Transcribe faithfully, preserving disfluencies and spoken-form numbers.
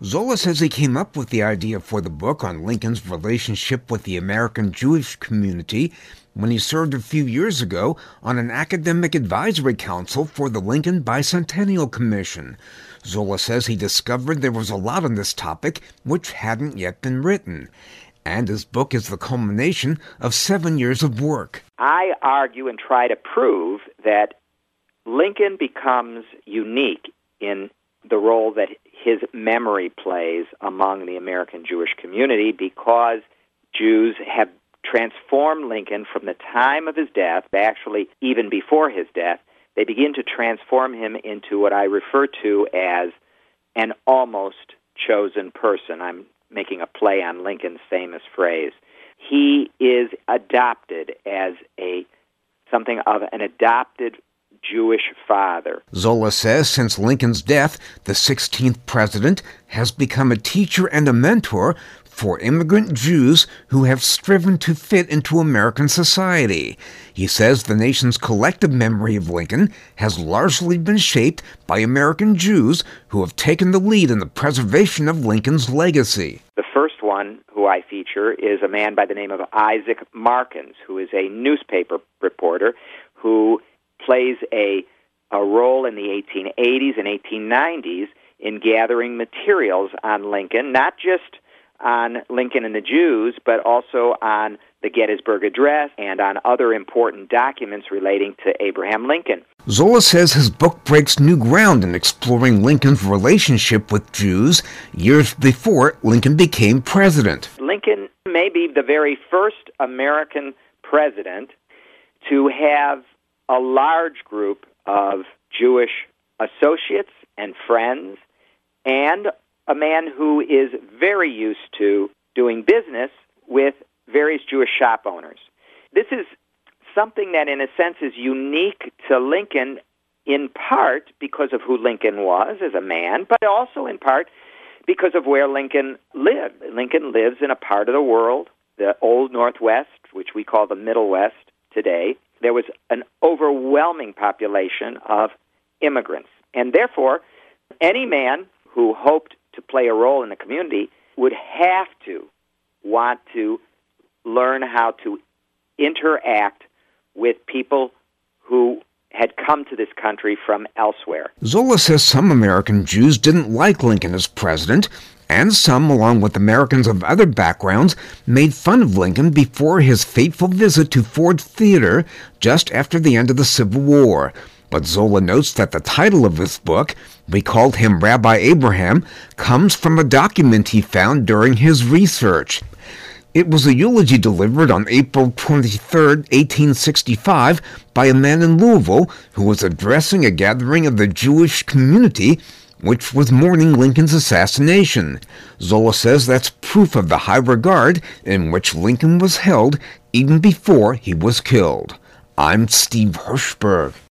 Zola says he came up with the idea for the book on Lincoln's relationship with the American Jewish community when he served a few years ago on an academic advisory council for the Lincoln Bicentennial Commission. Zola says he discovered there was a lot on this topic which hadn't yet been written, and his book is the culmination of seven years of work. I argue and try to prove that Lincoln becomes unique in the role that his memory plays among the American Jewish community because Jews have transformed Lincoln from the time of his death, actually even before his death. They begin to transform him into what I refer to as an almost chosen person. I'm making a play on Lincoln's famous phrase. He is adopted as a something of an adopted Jewish father. Zola says since Lincoln's death, the sixteenth president has become a teacher and a mentor for immigrant Jews who have striven to fit into American society. He says the nation's collective memory of Lincoln has largely been shaped by American Jews who have taken the lead in the preservation of Lincoln's legacy. The first one who I feature is a man by the name of Isaac Markins, who is a newspaper reporter who plays a, a role in the eighteen eighties and eighteen nineties in gathering materials on Lincoln, not just on Lincoln and the Jews, but also on the Gettysburg Address and on other important documents relating to Abraham Lincoln. Zola says his book breaks new ground in exploring Lincoln's relationship with Jews years before Lincoln became president. Lincoln may be the very first American president to have a large group of Jewish associates and friends, and a man who is very used to doing business with various Jewish shop owners. This is something that, in a sense, is unique to Lincoln, in part because of who Lincoln was as a man, but also in part because of where Lincoln lived. Lincoln lives in a part of the world, the Old Northwest, which we call the Middle West today. There was an overwhelming population of immigrants, and therefore, any man who hoped to play a role in the community would have to want to learn how to interact with people who had come to this country from elsewhere. Zola says some American Jews didn't like Lincoln as president, and some, along with Americans of other backgrounds, made fun of Lincoln before his fateful visit to Ford Theater just after the end of the Civil War. But Zola notes that the title of his book, We Called Him Rabbi Abraham, comes from a document he found during his research. It was a eulogy delivered on April twenty-third, eighteen sixty-five, by a man in Louisville who was addressing a gathering of the Jewish community which was mourning Lincoln's assassination. Zola says that's proof of the high regard in which Lincoln was held even before he was killed. I'm Steve Hirschberg.